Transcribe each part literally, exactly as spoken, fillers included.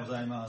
ございます。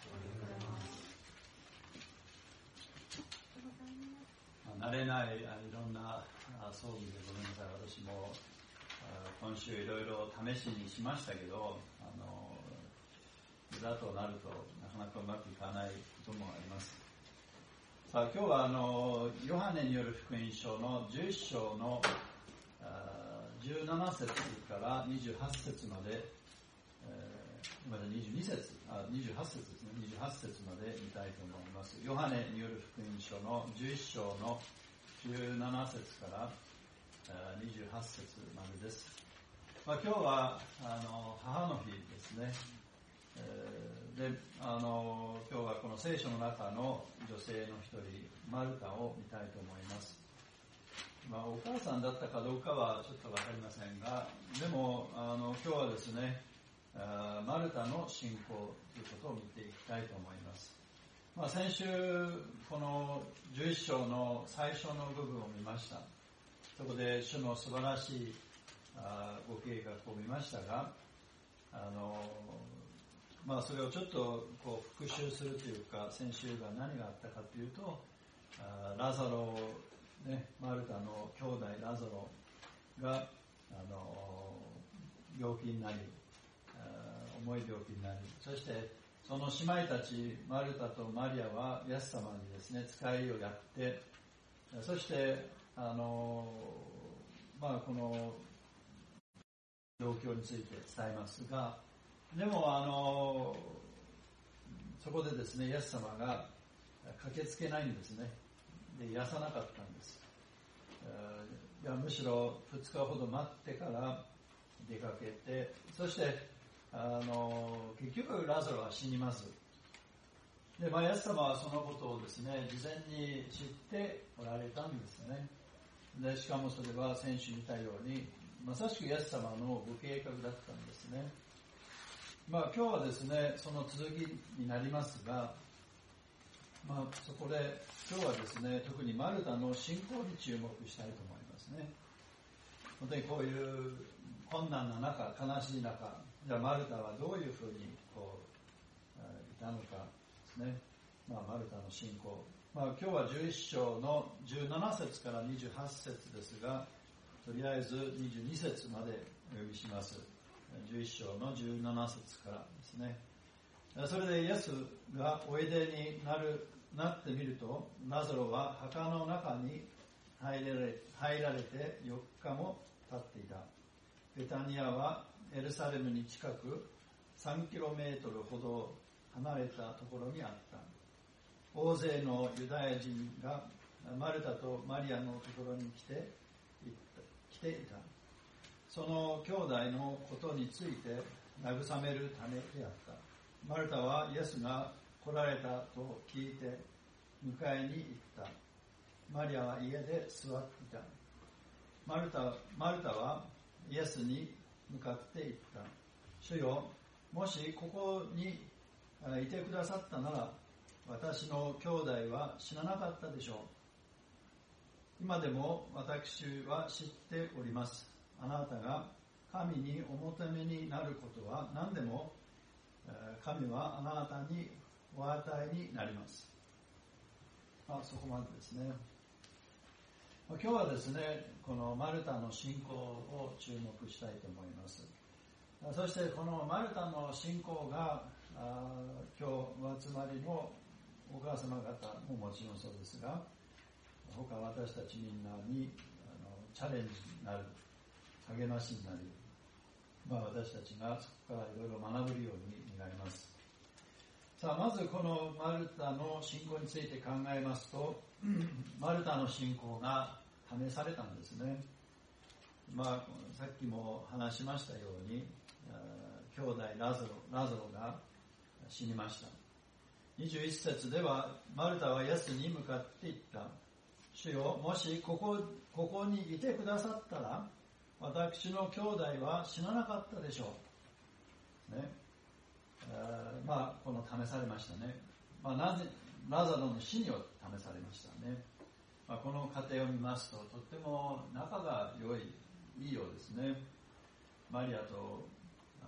慣れないいろんな装備でごめんなさい。私も今週いろいろ試しにしましたけど、あのいざとなるとなかなかうまくいかないこともあります。さあ今日はあのヨハネによる福音書のじゅういっ章のじゅうなな節からにじゅうはち節まで、えー、まだにじゅうに節あにじゅうはち節ですね。にじゅうはち節まで見たいと思います。ヨハネによる福音書のじゅういっ章のじゅうなな節からにじゅうはち節までです。まあ、今日はあの母の日ですね。えー、であの今日はこの聖書の中の女性の一人マルタを見たいと思います。まあ、お母さんだったかどうかはちょっとわかりませんが、でもあの今日はですね、マルタの信仰ということを見ていきたいと思います。まあ、先週このじゅういっ章の最初の部分を見ました。そこで主の素晴らしいご計画を見ましたが、あのまあ、それをちょっとこう復習するというか、先週が何があったかというと、ラザロ、ね、マルタの兄弟ラザロがあの病気になり、重い病気になり、そしてその姉妹たちマルタとマリアはイエス様にですね使いをやって、そしてあの、まあ、この状況について伝えますが、でもあのそこでですねイエス様が駆けつけないんですね。で癒さなかったんです。いやむしろふつかほど待ってから出かけて、そしてあの結局ラザロは死にます。で、まあ、イエス様はそのことをですね事前に知っておられたんですね。でしかもそれは先週見たようにまさしくイエス様のご計画だったんですね。まあ今日はですねその続きになりますが、まあそこで今日はですね特にマルタの信仰に注目したいと思いますね。本当にこういう困難な中、悲しい中、じゃあマルタはどういうふうにこういたのかですね。まあマルタの信仰、まあ今日はじゅういっ章のじゅうなな節からにじゅうはち節ですが、とりあえずにじゅうに節までお読みします。じゅういっ章のじゅうなな節からですね。それでイエスがおいでになるなってみると、ラザロは墓の中に入られ、入られてよっかも経っていた。ベタニアはエルサレムに近く さんキロメートル ほど離れたところにあった。大勢のユダヤ人がマルタとマリアのところに来て来ていた。その兄弟のことについて慰めるためであった。マルタはイエスが来られたと聞いて迎えに行った。マリアは家で座っていた。マルタ、マルタはイエスに向かって言った。主よ、もしここにいてくださったなら私の兄弟は死ななかったでしょう。今でも私は知っております。あなたが神にお求めになることは何でも神はあなたにお与えになります。あ、そこまでですね。今日はですねこのマルタの信仰を注目したいと思います。そしてこのマルタの信仰が今日お集まりのお母様方ももちろんそうですが、他私たちみんなにあのチャレンジになる、励ましになる、まあ、私たちがそこからいろいろ学べるようになります。さあまずこのマルタの信仰について考えますと、マルタの信仰が試されたんですね。まあさっきも話しましたように兄弟ラザロ、ラザロが死にました。にじゅういち節ではマルタはイエスに向かって言った。主よ、もしここ、ここにいてくださったら私の兄弟は死ななかったでしょう。ね。まあこの試されましたね。まあなぜラザロの死にを試されましたね。まあ、この過程を見ますととっても仲が良いいいようですね。マリアと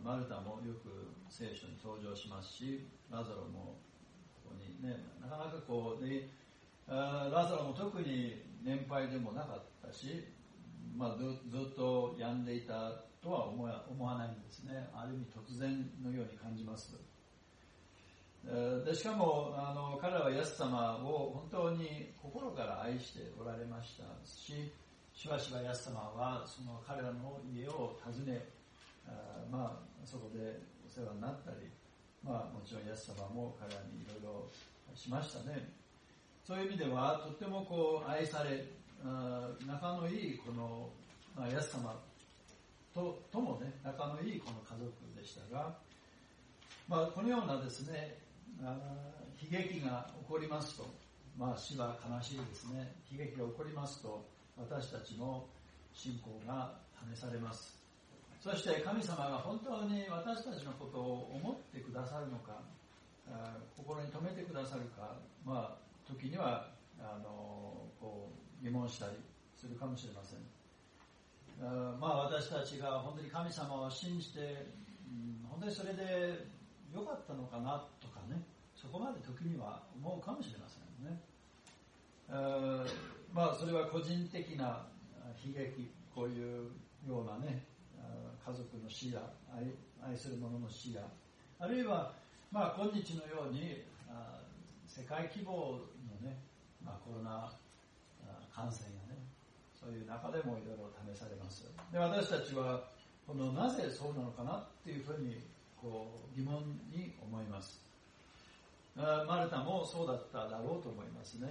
マルタもよく聖書に登場しますし、ラザロもここにね、なかなかこうで、ラザロも特に年配でもなかったし、まあ、ず, ずっと病んでいたとは思 わ, 思わないんですね。ある意味突然のように感じます。でしかもあの彼はイエス様を本当に心から愛しておられましたし、しばしばイエス様はその彼らの家を訪ね、あまあ、そこでお世話になったり、まあ、もちろんイエス様も彼らにいろいろしましたね。そういう意味ではとってもこう愛され、仲のいいこの、まあ、イエス様 と, ともね仲のいいこの家族でしたが、まあ、このようなですね悲劇が起こりますと、まあ、死は悲しいですね。悲劇が起こりますと私たちの信仰が試されます。そして神様が本当に私たちのことを思ってくださるのか、心に留めてくださるか、まあ、時にはあのこう疑問したりするかもしれません。あまあ、私たちが本当に神様を信じて、うん、本当にそれで良かったのかなとかね、そこまで時には思うかもしれませんね。あまあ、それは個人的な悲劇、こういうようなね、家族の死や 愛, 愛する者の死や、あるいは、まあ、今日のようにあ世界規模のね、まあ、コロナ感染やね、そういう中でもいろいろ試されます。で、私たちはこのなぜそうなのかなっていうふうにこう疑問に思います。マルタもそうだっただろうと思いますね。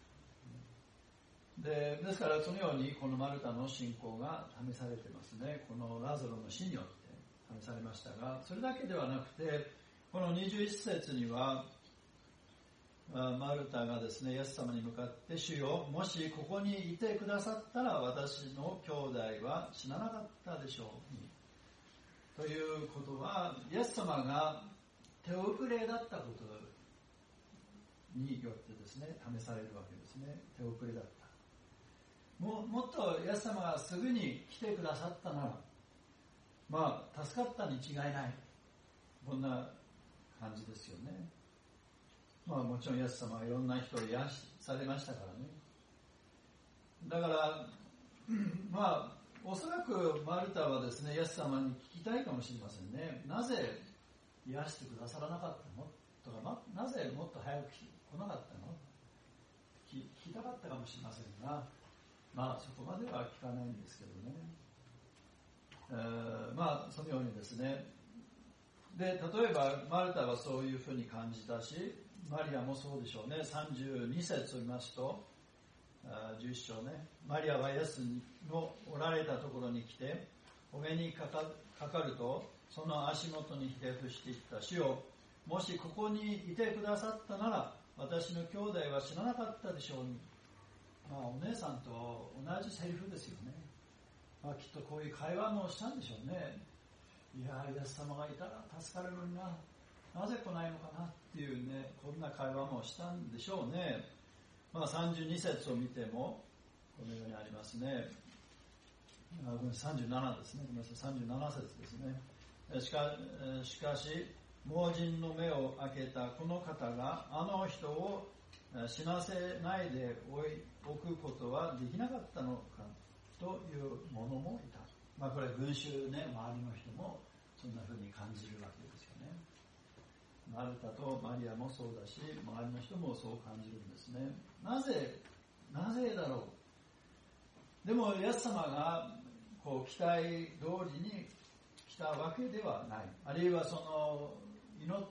で、ですからそのようにこのマルタの信仰が試されてますね。このラザロの死によって試されましたが、それだけではなくて、このにじゅういち節にはマルタがですね、イエス様に向かって、主よ、もしここにいてくださったら私の兄弟は死ななかったでしょう。ということは、イエス様が手遅れだったことによってですね、試されるわけですね。手遅れだった。も, もっとイエス様がすぐに来てくださったなら、まあ、助かったに違いない。こんな感じですよね。まあ、もちろんイエス様はいろんな人を癒されましたからね。だから、まあ、おそらくマルタはですね、イエス様に聞きたいかもしれませんね。なぜ癒してくださらなかったのとか、ま、なぜもっと早く来なかったの聞きたかったかもしれませんが、まあ、そこまでは聞かないんですけどね。えー、まあ、そのようにですね。で、例えば、マルタはそういうふうに感じたし、マリアもそうでしょうね。さんじゅうに節を見ますと、じゅういっ章ね。マリアはイエスのおられたところに来て、お目にか か, かかると、その足元にひれ伏していった。主よ、もしここにいてくださったなら、私の兄弟は死ななかったでしょうに。まあ、お姉さんと同じセリフですよね。まあ、きっとこういう会話もしたんでしょうね。いや、イエス様がいたら助かるのにな。なぜ来ないのかなっていうね、こんな会話もしたんでしょうね。まあ、さんじゅうに節を見ても、このようにありますね。あ、ごめん、さんじゅうななですね。ごめんなさい、さんじゅうなな節ですね。しか、しかし、盲人の目を開けたこの方が、あの人を死なせないでおくことはできなかったのかという者もいた。まあ、これは群衆ね、周りの人もそんな風に感じるわけですよね。マルタとマリアもそうだし、周りの人もそう感じるんですね。なぜ、なぜだろう。でもイエス様がこう期待通りに来たわけではない。あるいはその祈って、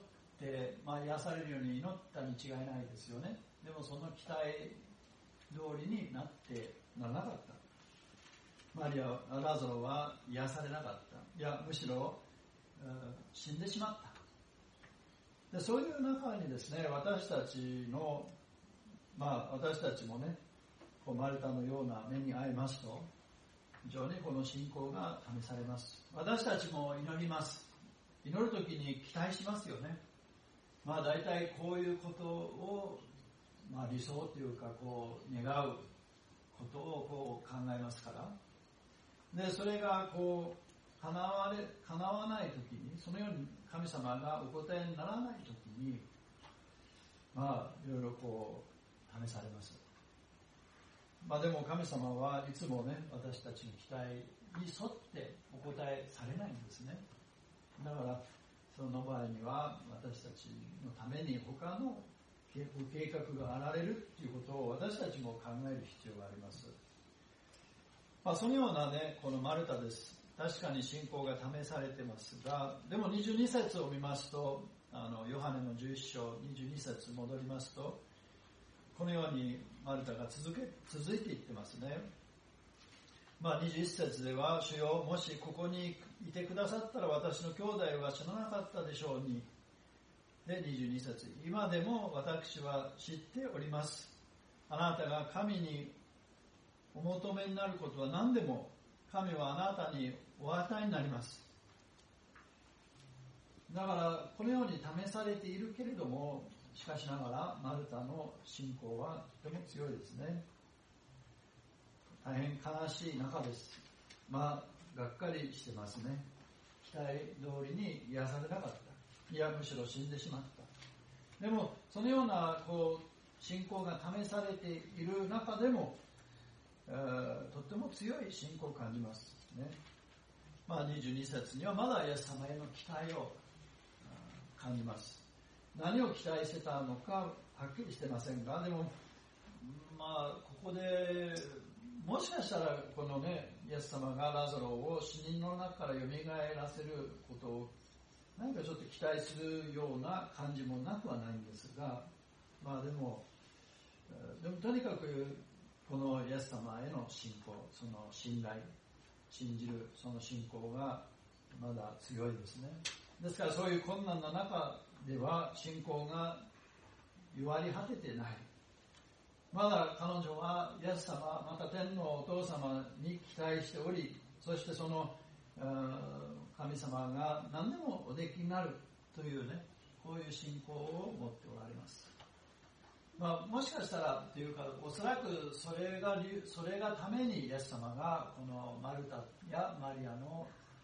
まあ、癒されるように祈ったに違いないですよね。でもその期待通りになってならなかった。マリア、ラザロは癒されなかった。いや、むしろ死んでしまった。で、そういう中にですね、私たちの、まあ私たちもね、こうマルタのような目に遭いますと、非常にこの信仰が試されます。私たちも祈ります。祈るときに期待しますよね。まあ大体こういうことを、まあ理想というかこう願うことをこう考えますから。で、それがこ叶われ、叶わないときに、そのように神様がお答えにならないときに、まあ、いろいろこう、試されます。まあでも神様はいつもね、私たちの期待に沿ってお答えされないんですね。だから、その場合には私たちのために他の計画があられるということを私たちも考える必要があります。まあ、そのようなね、このマルタです。確かに信仰が試されてますが、でもにじゅうに節を見ますと、あのヨハネのじゅういっ章にじゅうに節戻りますと、このようにマルタが続け続いていってますね。まあ、にじゅういっ節では、主よ、もしここにいてくださったら私の兄弟は死ななかったでしょうに。で、にじゅうに節、今でも私は知っております。あなたが神にお求めになることは何でも、神はあなたにお与えになります。だから、このように試されているけれども、しかしながら、マルタの信仰はとても強いですね。大変悲しい中です。まあ、がっかりしてますね。期待通りに癒されなかった。いや、むしろ死んでしまった。でも、そのような、こう、信仰が試されている中でも、えー、とっても強い信仰を感じますね。まあ、にじゅうに節にはまだイエス様への期待を感じます。何を期待してたのかはっきりしてませんが、でもまあここでもしかしたらこのね、イエス様がラザロを死人の中から蘇らせることを何かちょっと期待するような感じもなくはないんですが、まあでもでもとにかくこのイエス様への信仰、その信頼、信じるその信仰がまだ強いですね。ですからそういう困難な中では信仰が弱り果ててない。まだ彼女はイエス様、また天のお父様に期待しており、そしてその神様が何でもおできになるというね、こういう信仰を持っておられます。まあ、もしかしたらというか、おそらくそれがそれがためにイエス様がこのマルタやマリアの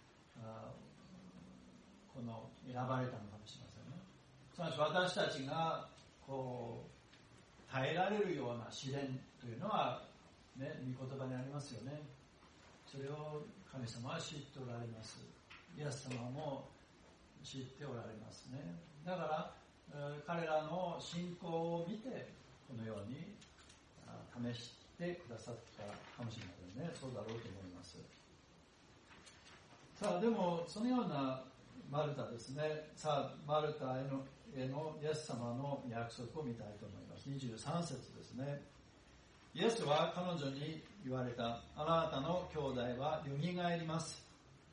この選ばれたのかもしれませんね。すなわち私たちがこう耐えられるような試練というのはね、御言葉にありますよね。それを神様は知っておられます。イエス様も知っておられますね。だから彼らの信仰を見てこのように試してくださったかもしれませんね。そうだろうと思います。さあでもそのようなマルタですね。さあマルタへのへのイエス様の約束を見たいと思います。にじゅうさん節ですね。イエスは彼女に言われた。あなたの兄弟はよみがえります。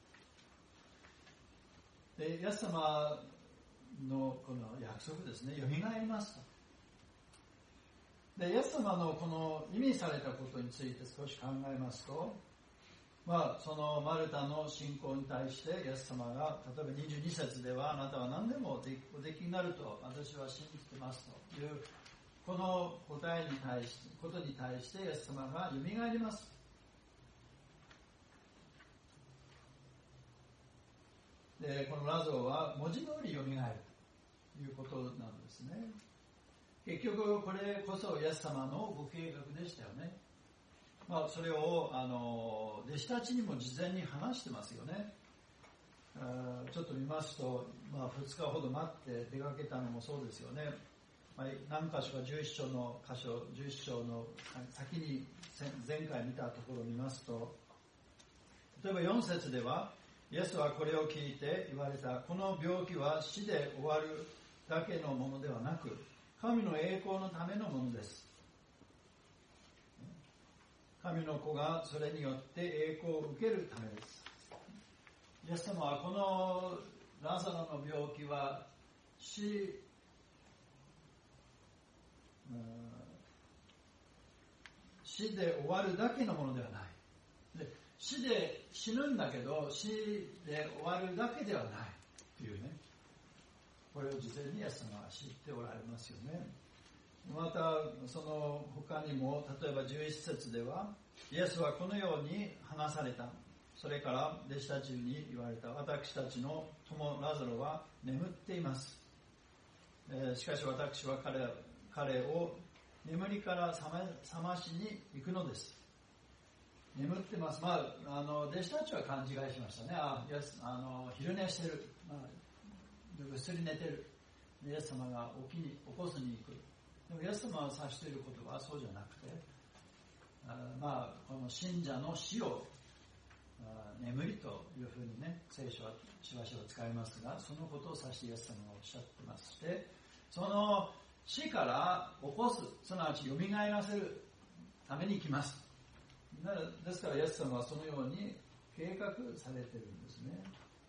でイエス様のこの約束ですね。よみがえりますと。でイエス様のこの意味されたことについて少し考えますと、まあ、そのマルタの信仰に対してイエス様が例えばにじゅうに節ではあなたは何でもおできになると私は信じてますというこの答えに対してことに対してイエス様がよみがえります。でこのラゾは文字通りよみがえるということなんですね。結局これこそイエス様のご計画でしたよね。まあ、それをあの弟子たちにも事前に話してますよね。あちょっと見ますと、まあ、ふつかほど待って出かけたのもそうですよね。まあ、何箇所かじゅういっ章の箇所じゅういっ章の先に前回見たところを見ますと、例えばよん節ではイエスはこれを聞いて言われた。この病気は死で終わるだけのものではなく神の栄光のためのものです。神の子がそれによって栄光を受けるためです。イエス様はこのラザロの病気は死、死で終わるだけのものではない。で死で死ぬんだけど死で終わるだけではないというね、これを事前にイエス様は知っておられますよね。またその他にも例えばじゅういち節ではイエスはこのように話された。 それから弟子たちに言われた。私たちの友ラザロは眠っています。えー、しかし私は 彼, 彼を眠りから覚ましに行くのです。眠ってます。まあ、あの弟子たちは勘違いしましたね。あ、イエス、あの昼寝してる、まあ、ぐっすり寝てる。イエス様が起きに起こすに行く。でもイエス様が指していることはそうじゃなくて、あまあこの信者の死を眠りというふうにね、聖書はしばしば使いますが、そのことを指してイエス様がおっしゃってまして、その死から起こす、すなわち蘇らせるために来ます。ですからイエス様はそのように計画されているんですね。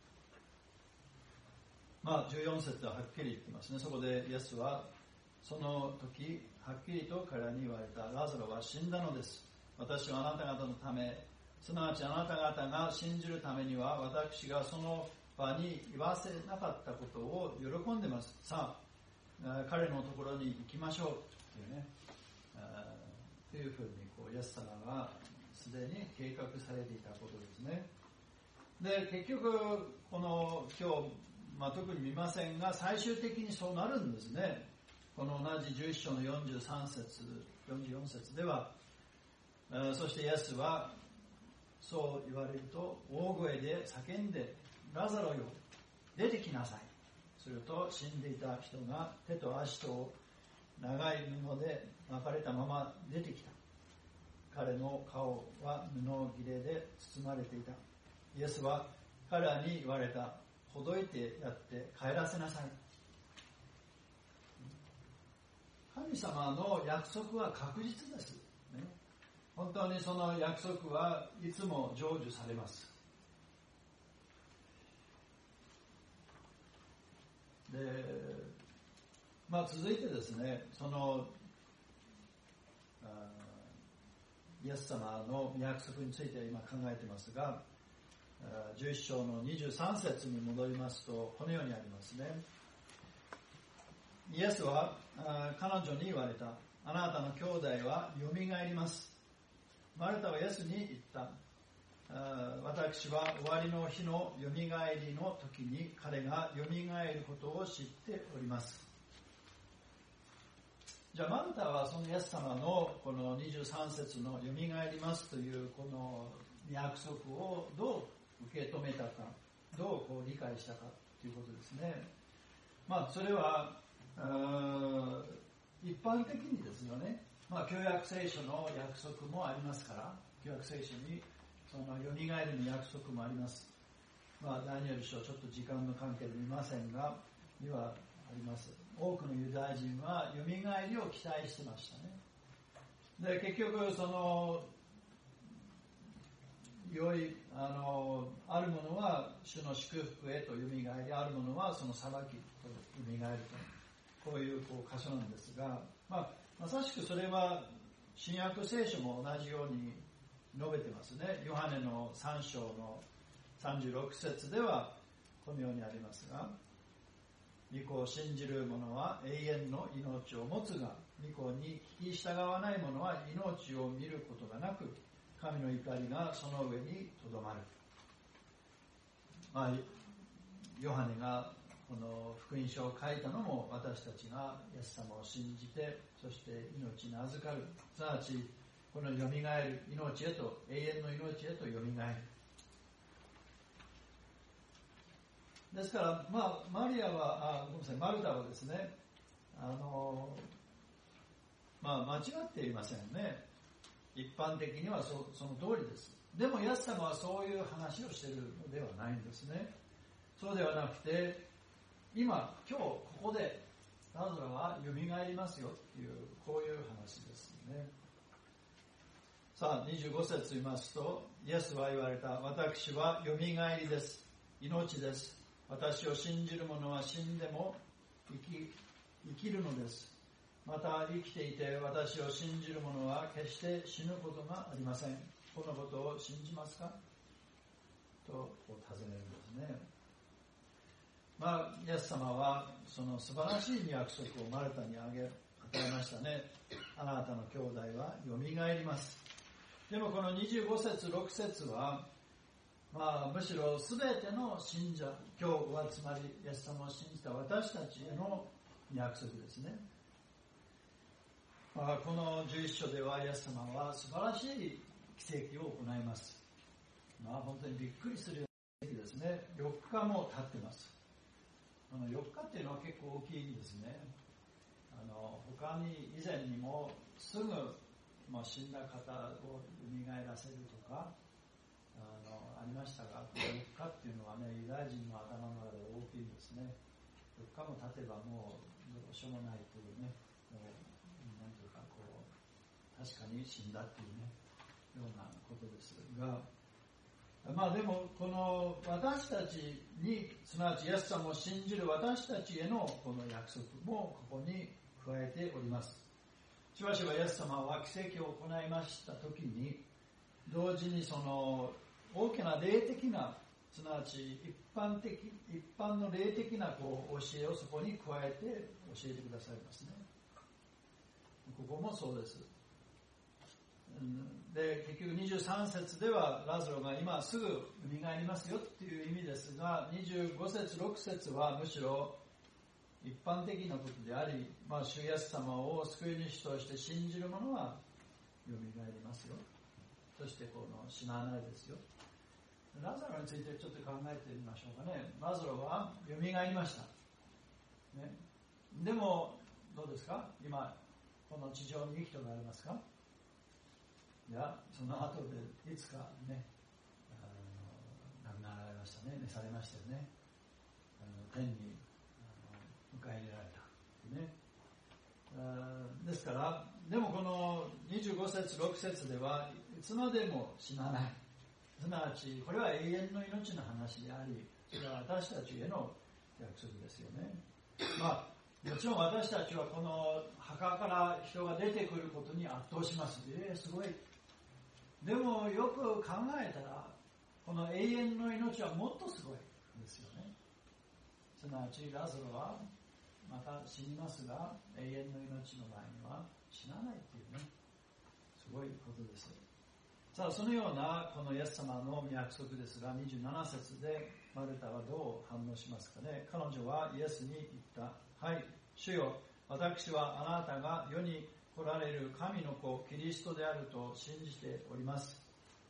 まあじゅうよん節ははっきり言ってますね。そこでイエスはその時はっきりと彼らに言われた。ラザロは死んだのです。私はあなた方のため、すなわちあなた方が信じるためには、私がその場に言わせなかったことを喜んでます。さあ、彼のところに行きましょうというね、というふうにこうイエス様がすでに計画されていたことですね。で、結局この今日、まあ、特に見ませんが、最終的にそうなるんですね。この同じじゅういっ章のよんじゅうさん節、よんじゅうよん節では、そしてイエスはそう言われると大声で叫んで、ラザロよ、出てきなさい。すると死んでいた人が手と足と長い布で巻かれたまま出てきた。彼の顔は布切れで包まれていた。イエスは彼らに言われた。ほどいてやって帰らせなさい。神様の約束は確実です、ね、本当にその約束はいつも成就されます。で、まあ、続いてですね、そのイエス様の約束について今考えていますが、じゅういっ章のにじゅうさん節に戻りますと、このようにありますね。イエスは彼女に言われた。あなたの兄弟はよみがえります。マルタはイエスに言った。私は終わりの日のよみがえりの時に彼がよみがえることを知っております。じゃあマルタはそのイエス様のこのにじゅうさん節のよみがえりますというこの約束をどう受け止めたか、どうこう理解したかということですね。まあそれは一般的にですよね、まあ旧約聖書の約束もありますから、旧約聖書にそのよみがえりの約束もあります。まあダニエル書ちょっと時間の関係で見ませんが、にはあります。多くのユダヤ人はよみがえりを期待してましたね。で結局その良いあのあるものは主の祝福へとよみがえり、あるものはその裁きとよみがえると、こういうこう箇所なんですが、まあ、まさしくそれは新約聖書も同じように述べてますね。ヨハネのさん章のさんじゅうろく節ではこのようにありますが、御子を信じる者は永遠の命を持つが、御子に聞き従わない者は命を見ることがなく、神の怒りがその上にとどまる。まあ、ヨハネがこの福音書を書いたのも、私たちがイエス様を信じて、そして命に預かる、すなわちこのよみがえる命へと、永遠の命へとよみがえる。ですから、まあ、マリアは、あ、ごめんなさい、マルタはですね、あの、まあ、間違っていませんね。一般的には そ, その通りです。でもイエス様はそういう話をしているのではないんですね。そうではなくて、今今日ここでラザロはよみがえりますよという、こういう話ですね。さあにじゅうご節言いますと、イエスは言われた。私はよみがえりです。命です。私を信じる者は死んでも生 き, 生きるのです。また生きていて私を信じる者は決して死ぬことがありません。このことを信じますかと尋ねるんですね。まあイエス様はその素晴らしい約束をマルタにあげ与えましたね。あなたの兄弟はよみがえります。でもこのにじゅうご節ろく節はまあ、むしろすべての信者、今日お集まり、イエス様を信じた私たちへの約束ですね。まあ、このじゅういっ章ではイエス様は素晴らしい奇跡を行います。まあ、本当にびっくりするような奇跡ですね。よっかも経ってます。このよっかっていうのは結構大きいんですね。あの他に以前にもすぐ、まあ、死んだ方を蘇らせるとかあのありましたが、このよっかっていうのはね、ユダヤ人の頭の中で大きいんですね。よっかも経てばもうどうしようもないというね、もうなんていうかこう確かに死んだっていうねようなことですが、まあでもこの私たちに、すなわちイエス様を信じる私たちへのこの約束もここに加えております。しばしばイエス様は奇跡を行いましたときに、同時にその大きな霊的な、すなわち一般的一般の霊的なこう教えをそこに加えて教えてくださいますね。ここもそうです。で結局にじゅうさん節ではラズロが今すぐ蘇りますよっていう意味ですが、にじゅうご節ろく節はむしろ一般的なことであり、まあ、主イエス様を救い主として信じる者は蘇りますよ。そしてこの死なないですよ。ラザロについてちょっと考えてみましょうかね。ラザロは蘇りました、ね、でもどうですか、今この地上に生きておられますか。いや、その後でいつかね、あの亡くなられましたね、召されましたよね。あの天にあの迎え入れられた、ね、あですから、でもこのにじゅうご節ろく節ではいつまでも死なない、すなわちこれは永遠の命の話であり、それは私たちへの約束ですよね。まあもちろん私たちはこの墓から人が出てくることに圧倒します。えー、すごい。でもよく考えたらこの永遠の命はもっとすごいですよね。すなわちラズロはまた死にますが、永遠の命の場合には死なないというね、すごいことです。さあ、そのようなこのイエス様の約束ですが、にじゅうなな節でマルタはどう反応しますかね。彼女はイエスに言った。はい、主よ、私はあなたが世に来られる神の子キリストであると信じております。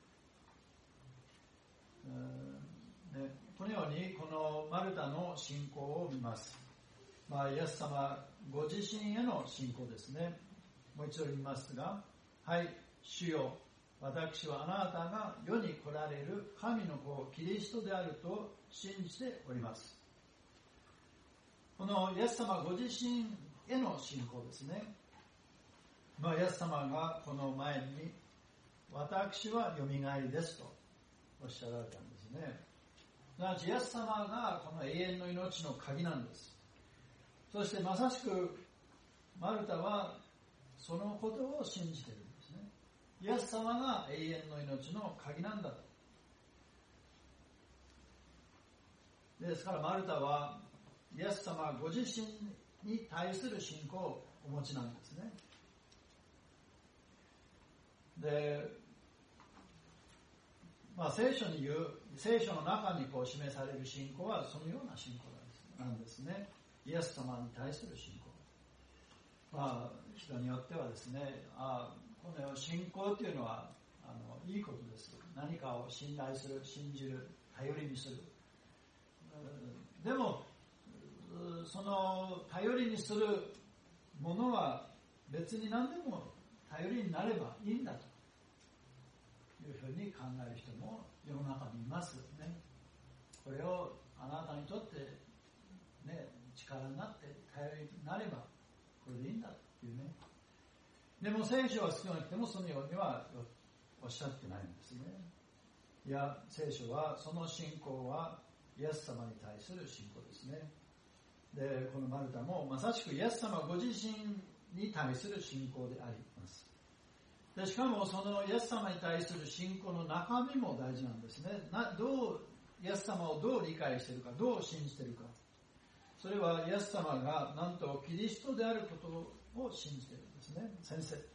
ね、このようにこのマルタの信仰を見ます。まあ、イエス様ご自身への信仰ですね。もう一度言いますが、はい、主よ、私はあなたが世に来られる神の子キリストであると信じております。このイエス様ご自身への信仰ですね。まあ、イエス様がこの前に私はよみがえりですとおっしゃられたんですね。すなわちイエス様がこの永遠の命の鍵なんです。そしてまさしくマルタはそのことを信じているんですね。イエス様が永遠の命の鍵なんだと。ですからマルタはイエス様ご自身に対する信仰をお持ちなんですね。で、まあ、聖書に言う、聖書の中にこう示される信仰はそのような信仰なんですね。イエス様に対する信仰。まあ、人によってはですね、あこの信仰というのはあのいいことです。何かを信頼する、信じる、頼りにする。でも、その頼りにするものは別に何でも頼りになればいいんだというふうに考える人も世の中にいますね。これをあなたにとって、ね、力になって頼りになればこれでいいんだというね。でも聖書は少なくてもそのようにはおっしゃってないんですね。いや、聖書はその信仰はイエス様に対する信仰ですね。で、このマルタもまさしくイエス様ご自身に対する信仰であります。でしかもそのイエス様に対する信仰の中身も大事なんですね。などうイエス様をどう理解しているか、どう信じているか。それはイエス様がなんとキリストであることを信じているんですね。先生、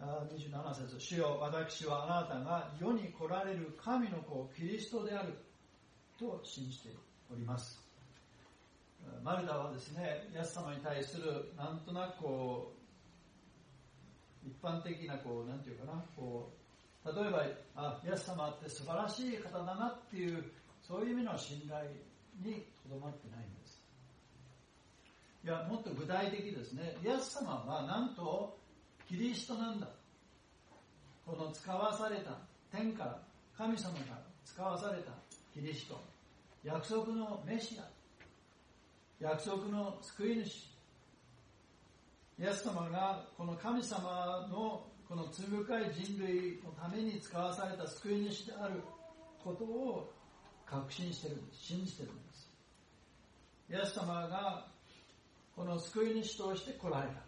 にじゅうなな節、主よ、私はあなたが世に来られる神の子、キリストであると信じております。マルタはですね、イエス様に対するなんとなくこう一般的なこうなんていうかな、こう例えばあイエス様って素晴らしい方だなっていうそういう意味の信頼にとどまってないんです。いや、もっと具体的ですね。イエス様はなんとキリストなんだ。この使わされた天から神様から使わされたキリスト、約束のメシア、約束の救い主、イエス様がこの神様のこの罪深い人類のために使わされた救い主であることを確信しているんです。信じているんです。イエス様がこの救い主として来られた。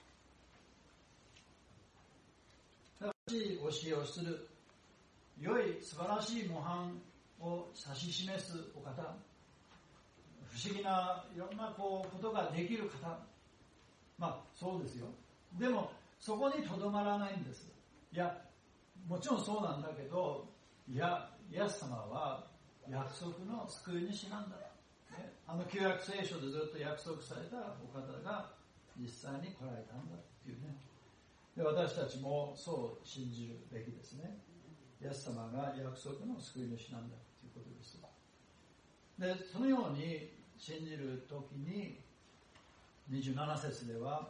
正しい教えをする、良い素晴らしい模範を指し示すお方、不思議ないろんなこうことができる方、まあそうですよ。でもそこにとどまらないんです。いや、もちろんそうなんだけど、いや、イエス様は約束の救い主なんだ、ね、あの旧約聖書でずっと約束されたお方が実際に来られたんだっていうね。で、私たちもそう信じるべきですね。イエス様が約束の救い主なんだということです。で、そのように信じるときににじゅうなな節では、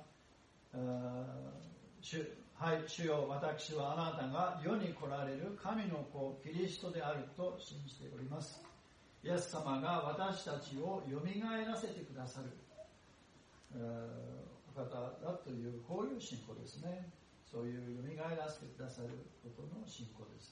主、はい、主よ、私はあなたが世に来られる神の子キリストであると信じております。イエス様が私たちをよみがえらせてくださるお方だという、こういう信仰ですね。そういうよみがえらせてくださることの信仰です。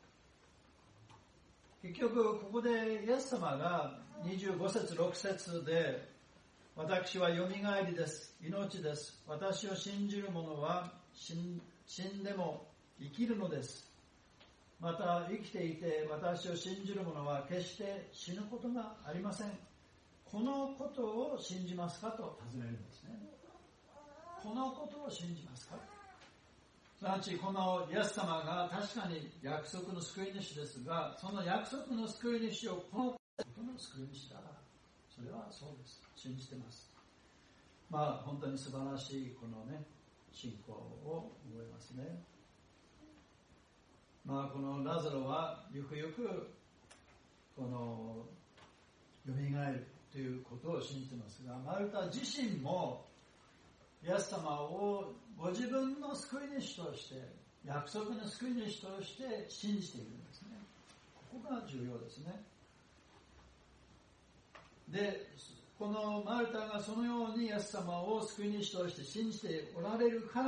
結局ここでイエス様がにじゅうご節ろく節で、私はよみがえりです、命です、私を信じる者は死んでも生きるのです、また生きていて私を信じる者は決して死ぬことがありません。このことを信じますかと尋ねるんですね。このことを信じますか。すなわちこのイエス様が確かに約束の救い主ですが、その約束の救い主をこのことの救い主だ、それはそうです、信じてます。まあ本当に素晴らしいこのね信仰を覚えますね。まあこのラザロはゆくゆくこのよみがえるということを信じてますが、マルタ自身もイエス様をご自分の救い主として、約束の救い主として信じているんですね。ここが重要ですね。で、このマルタがそのようにイエス様を救い主として信じておられるから、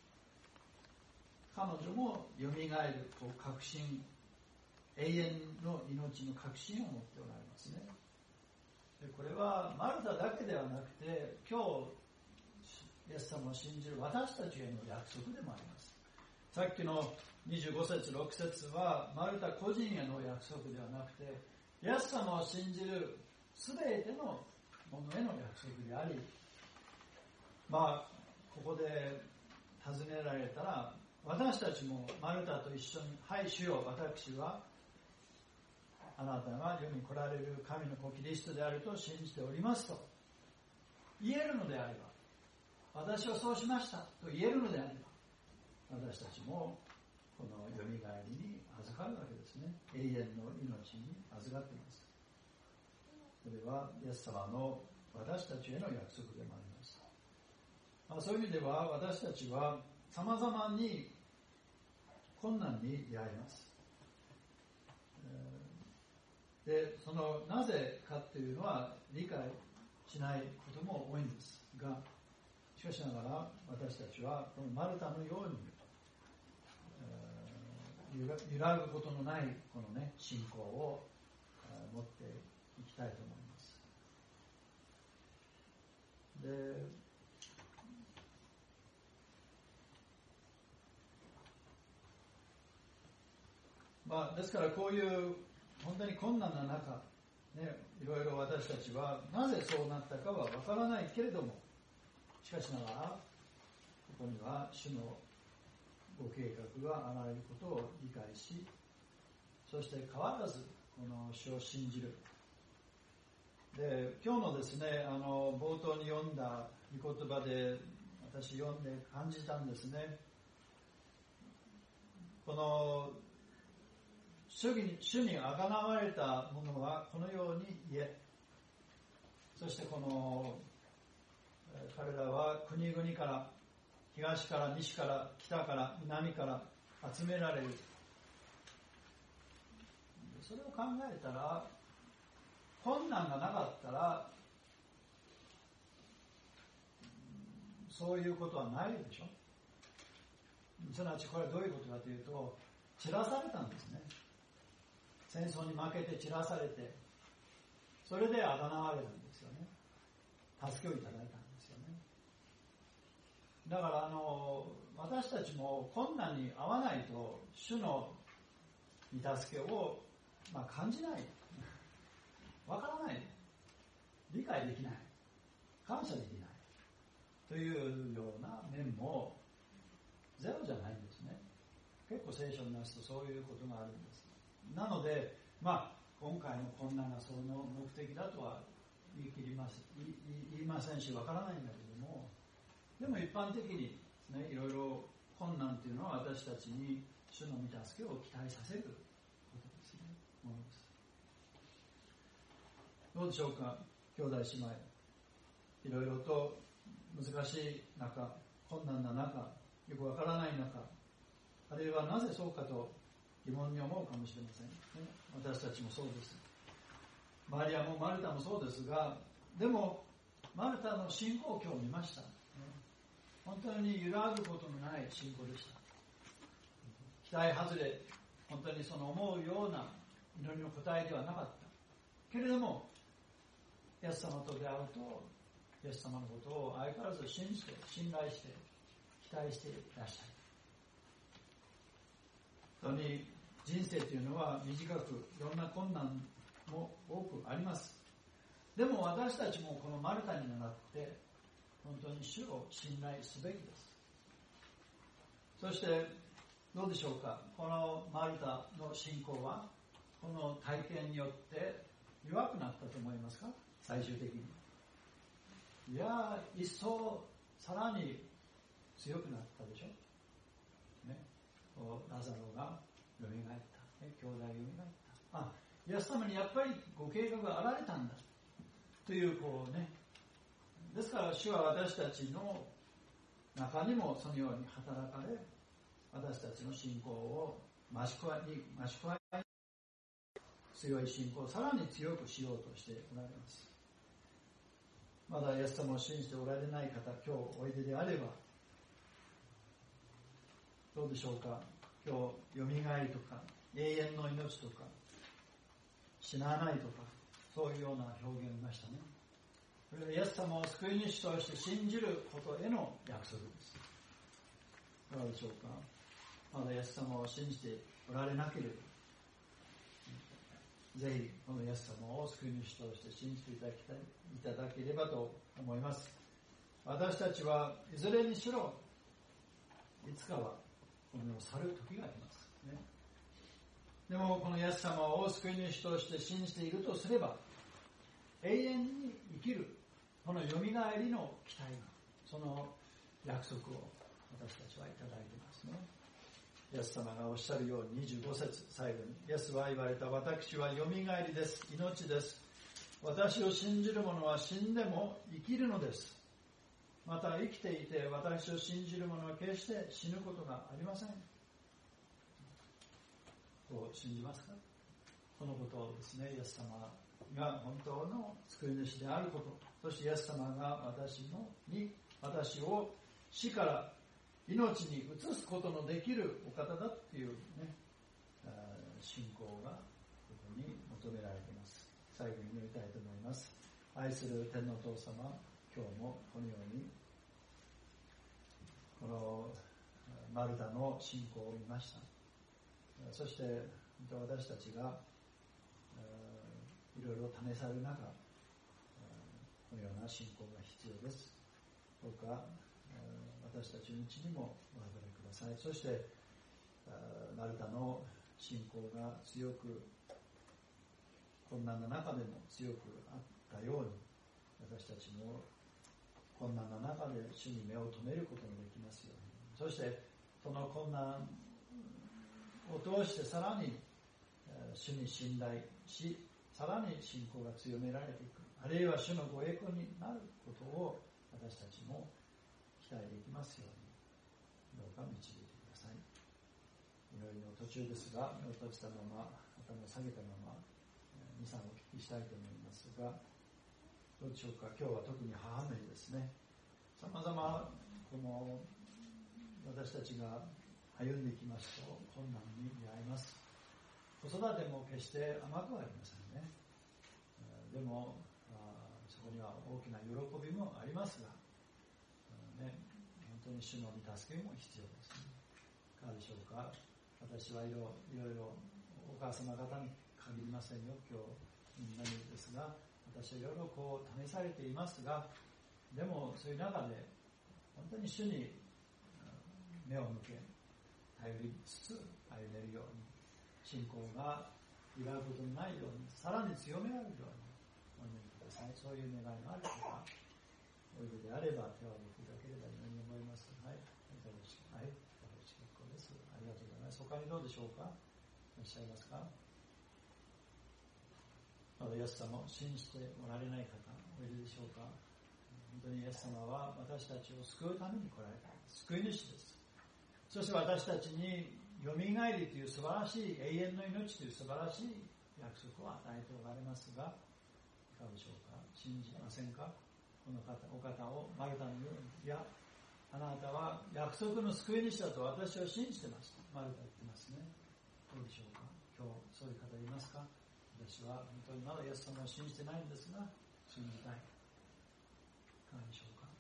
彼女もよみがえると確信、永遠の命の確信を持っておられますね。で、これはマルタだけではなくて、今日イエス様を信じる私たちへの約束でもあります。さっきのにじゅうご節ろく節はマルタ個人への約束ではなくて、イエス様を信じるすべてのものへの約束であり、まあここで尋ねられたら、私たちもマルタと一緒に、はい主よ、私はあなたが世に来られる神の子キリストであると信じておりますと言えるのであれば、私はそうしましたと言えるのであれば、私たちもこのよみがえりに預かるわけですね。永遠の命に預かっています。それはイエス様の私たちへの約束でもあります。まあ、そういう意味では私たちは様々に困難に出会います。で、そのなぜかというのは理解しないことも多いんですが、しかしながら私たちはこのマルタのように揺らぐことのないこのね信仰を持っていきたいと思います。で、まあですからこういう本当に困難な中、ね、いろいろ私たちはなぜそうなったかはわからないけれども、しかしながらここには主の計画があらゆることを理解し、そして変わらずこの主を信じる。で、今日のですね、あの冒頭に読んだ御言葉で私読んで感じたんですね。この主に主にあがなわれた者はこのように言え。そしてこの彼らは国々から東から西から北から南から集められる。それを考えたら、困難がなかったらそういうことはないでしょ。すなわちこれはどういうことかというと、散らされたんですね。戦争に負けて散らされて、それであがなわれるんですよね。助けをいただいたんですよね。だからあの私たちも困難に遭わないと主の御助けを、まあ、感じない、わからない、理解できない、感謝できないというような面もゼロじゃないんですね。結構聖書になすとそういうことがあるんです。なので、まあ、今回の困難がその目的だとは言い切ります言い、言いませんし、わからないんだけども、でも一般的にですね、いろいろ困難というのは私たちに主の御助けを期待させることですね。ものです。どうでしょうか、兄弟姉妹。いろいろと難しい中、困難な中、よくわからない中、あるいはなぜそうかと疑問に思うかもしれません、ね、私たちもそうです。マリアもマルタもそうですが、でもマルタの信仰を今日見ました、ね、本当に揺らぐことのない信仰でした。期待外れ、本当にその思うような祈りの答えではなかったけれども、イエス様と出会うとイエス様のことを相変わらず信じて信頼して期待していらっしゃる。本当に人生というのは短く、いろんな困難も多くあります。でも私たちもこのマルタに倣って本当に主を信頼すべきです。そしてどうでしょうか、このマルタの信仰はこの体験によって弱くなったと思いますか。最終的にいや一層さらに強くなったでしょ、ね、ラザロが蘇った、ね、兄弟が蘇った、あ、イエス様にやっぱりご計画があられたんだというこうね、ですから主は私たちの中にもそのように働かれ、私たちの信仰を増し加えに増し加え強い信仰をさらに強くしようとしておられます。まだイエス様を信じておられない方、今日おいでであればどうでしょうか。今日よみがえりとか永遠の命とか死なないとか、そういうような表現を見ましたね。これはイエス様を救い主として信じることへの約束です。どうでしょうか。まだイエス様を信じておられなければ、ぜひこのイエス様を救い主として信じていただきたい、いただければと思います。私たちはいずれにしろいつかはこの世を去る時があります、ね、でもこのイエス様を救い主として信じているとすれば、永遠に生きるこのよみがえりの期待が、その約束を私たちはいただいていますね。イエス様がおっしゃるようににじゅうご節最後に、イエスは言われた。私はよみがえりです、命です。私を信じる者は死んでも生きるのです。また生きていて私を信じる者は決して死ぬことがありません。こう信じますか。このことをですね、イエス様が本当の救い主であること、そしてイエス様が私のに私を死から命に移すことのできるお方だというね、信仰がここに求められています。最後に祈りたいと思います。愛する天のお父様、今日もこのようにこのマルタの信仰を見ました。そして私たちがいろいろ試される中、このような信仰が必要です。どうか私たちのうちにもお働きください。そしてマルタの信仰が強く、困難な中でも強くあったように、私たちも困難な中で主に目を留めることができますように。そしてその困難を通してさらに主に信頼し、さらに信仰が強められていく、あるいは主のご栄光になることを私たちも期待できますように、どうか導いてください。祈りの途中ですが、目を閉じたまま、頭を下げたままに、さんお聞きしたいと思いますが、どうでしょうか。今日は特に母の日ですね。さまざまこの私たちが歩んでいきますと困難に出会います。子育ても決して甘くはありませんね。でもそこには大きな喜びもありますが、ね、本当に主の御助けも必要ですね。いかがでしょうか。私はいろいろお母様方に限りませんよ、今日みんなにですが、私はいろいろこう試されていますが、でもそういう中で本当に主に目を向け頼りつつ歩めるように、信仰が揺らぐことのないように、さらに強められるようにお祈りください。そういう願いがある方、おいでであれば手を挙げていただければいいのに思います。はい、よろしく、はい、よろしく結構です。ありがとうございます。他にどうでしょうか。いらっしゃいますか。まだイエス様を信じておられない方おいででしょうか。本当にイエス様は私たちを救うために来られた救い主です。そして私たちによみがえりという素晴らしい、永遠の命という素晴らしい約束を与えておられますが、いかがでしょうか。信じませんか。この方、お方をマルタのように、いや、あなたは約束の救い主だと私を信じてます。マルタ言ってますね。どうでしょうか。今日そういう方いますか。私は本当にまだイエス様を信じてないんですが、信じたい。いかがでしょうか。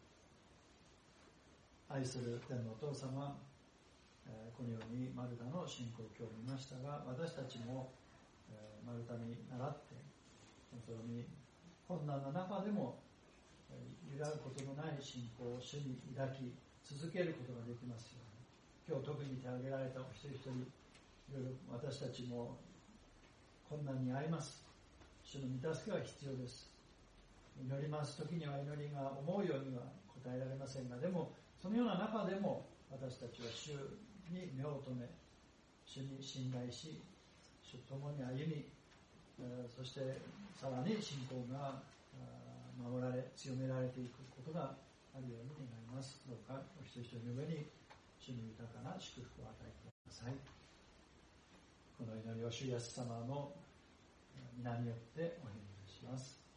愛する天のお父様、このようにマルタの信仰を今日見ましたが、私たちもマルタに倣って本当に困難な中でも揺らぐことのない信仰を主に抱き続けることができますように。今日特に手を挙げられたお一人一人、いろいろ私たちも困難に遭います。主の御助けは必要です。祈ります時には祈りが思うようには答えられませんが、でもそのような中でも私たちは主に目を留め、主に信頼し、主と共に歩み、そしてさらに信仰が守られ強められていくことがあるように願います。どうかお一人一人の上に主に豊かな祝福を与えてください。この祈りを主イエス様の皆によってお祈りします。